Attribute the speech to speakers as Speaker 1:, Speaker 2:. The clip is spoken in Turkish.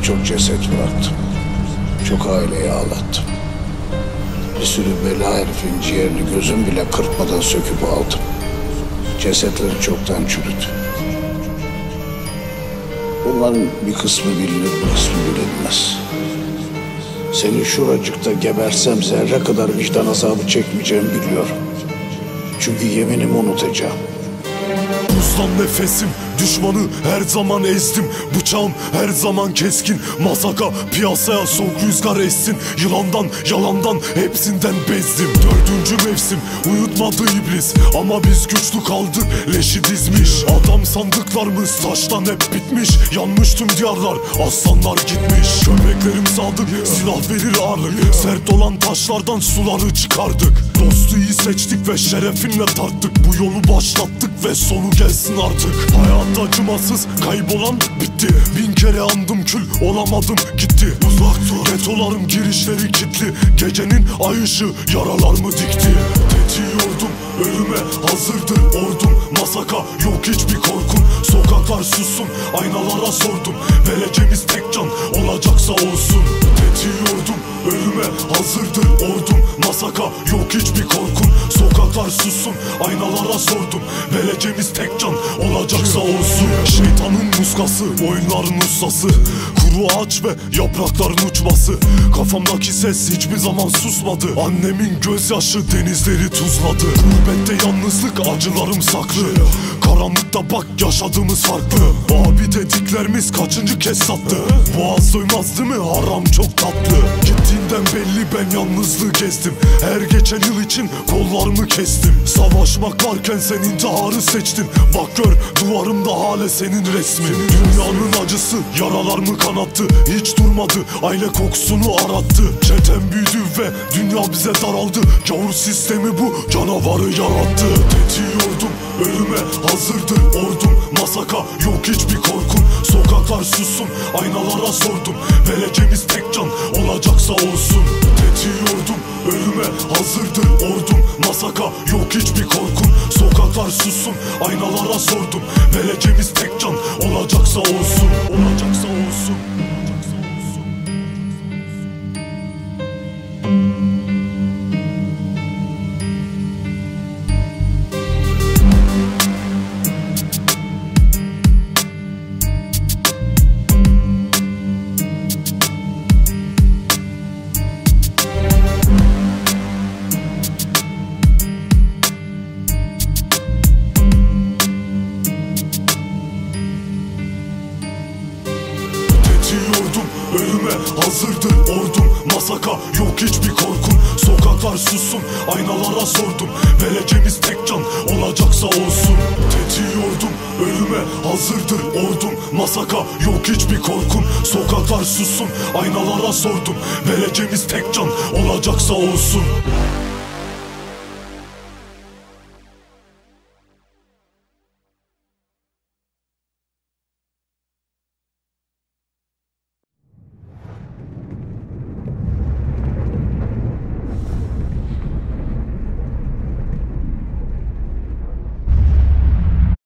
Speaker 1: çok ceset bıraktım. Çok aileyi ağlattım. Bir sürü bela herifin ciğerini gözüm bile kırpmadan söküp aldım. Cesetleri çoktan çürüdü. Bunların bir kısmı bilinir, bir kısmı bilinmez. Seni şuracıkta gebersem zerre kadar vicdan azabı çekmeyeceğimi biliyorum. Çünkü yeminimi unutacağım.
Speaker 2: Buzdan nefesim, düşmanı her zaman ezdim. Bıçağım her zaman keskin. Masaka piyasaya soğuk rüzgar essin. Yılandan yalandan hepsinden bezdim. 4. mevsim uyutmadı iblis, ama biz güçlü kaldık, leşi dizmiş. Adam sandıklarımız taştan hep bitmiş. Yanmış tüm diyarlar, aslanlar gitmiş. Köpeklerim sadık, silah verir ağırlık. Sert olan taşlardan suları çıkardık. Dostu iyi seçtik ve şerefinle tarttık. Bu yolu başlattık ve sonu gelsin artık. Hayat acımasız, kaybolan bitti. 1000 kere andım, kül olamadım, gitti. Uzak dur, getolarım girişleri kilitli. Gecenin ay ışığı yaralarımı dikti. Tetiğiyordum, ölüme hazırdır ordum. Masaka yok hiçbir korkun. Sokaklar sussun, aynalara sordum. Vereceğimiz tek can olacaksa olsun. Tetiğiyordum, ölüme hazırdır ordum. Masaka yok hiçbir korkun. Sokaklar sussun, aynalara sordum. Vereceğimiz tek can olacaksa olsun. Şeytanın muskası, oyunların ustası. Kuru ağaç ve yaprakların uçması. Kafamdaki ses hiçbir zaman susmadı. Annemin gözyaşı denizleri tuzladı. Gurbette yalnızlık, acılarım saklı. Karanlıkta bak yaşadığımız farklı. Abi dediklerimiz kaçıncı kez sattı. Boğaz doymaz değil mi, haram çok tatlı. Gittiğinden belli ben yalnızlığı gezdim. Her geçen yıl için kollarımı kestim. Savaşmak varken sen intiharı seçtin. Bak gör duvarımda hala senin resmin. Dünyanın acısı yaralarımı kanattı. Hiç durmadı, aile kokusunu arattı. Çetem büyüdü ve dünya bize daraldı. Gavur sistemi bu canavarı yarattı. Tetiğiyordum, ölüme hazırdır ordum. Masaka yok hiçbir korkun. Sokaklar sussun, aynalara sordum. Vereceğimiz tek can olacaksa olsun. Tetiğiyordum, ölüme hazırdır ordum. Masaka yok hiçbir korkun. Sokaklar sussun, aynalara sordum. Vereceğimiz tek can olacaksa olsun. Olacaksa olsun. Ölüme hazırdır ordum. Masaka yok hiçbir korkun. Sokaklar sussun, aynalara sordum. Vereceğimiz tek can olacaksa olsun. Tetiğiyordum, ölüme hazırdır ordum. Masaka yok hiçbir korkun. Sokaklar sussun, aynalara sordum. Vereceğimiz tek can olacaksa olsun.